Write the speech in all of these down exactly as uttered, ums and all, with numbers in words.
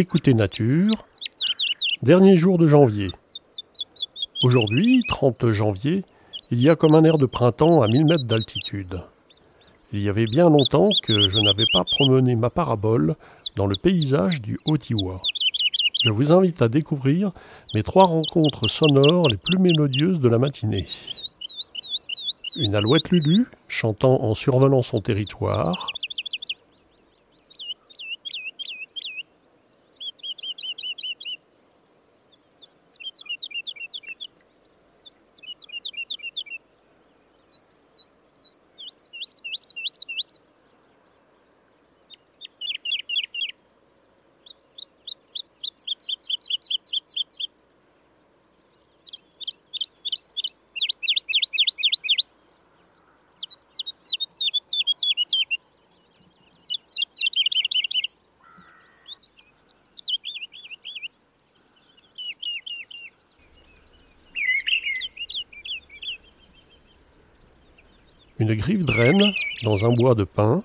Écoutez Nature, dernier jour de janvier. Aujourd'hui, trente janvier, il y a comme un air de printemps à mille mètres d'altitude. Il y avait bien longtemps que je n'avais pas promené ma parabole dans le paysage du Haut-Diois. Je vous invite à découvrir mes trois rencontres sonores les plus mélodieuses de la matinée. Une alouette Lulu, chantant en survolant son territoire. Une griffe draine dans un bois de pin.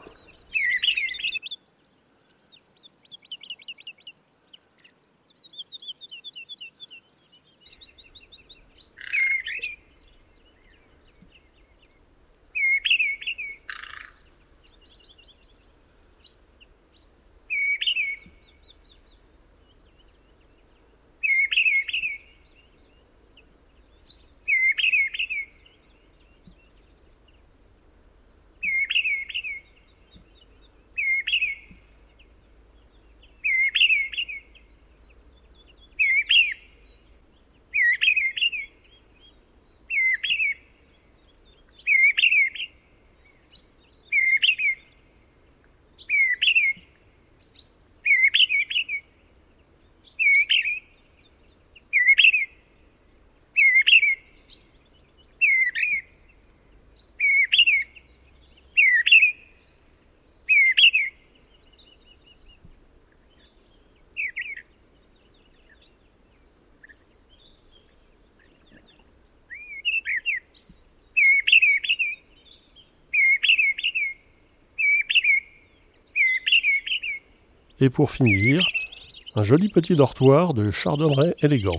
Et pour finir, un joli petit dortoir de chardonneret élégant.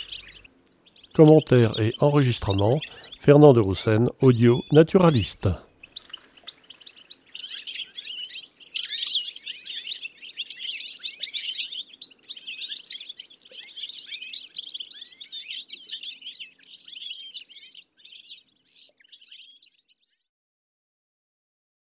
Commentaires et enregistrements, Fernand de Roussen, audio naturaliste.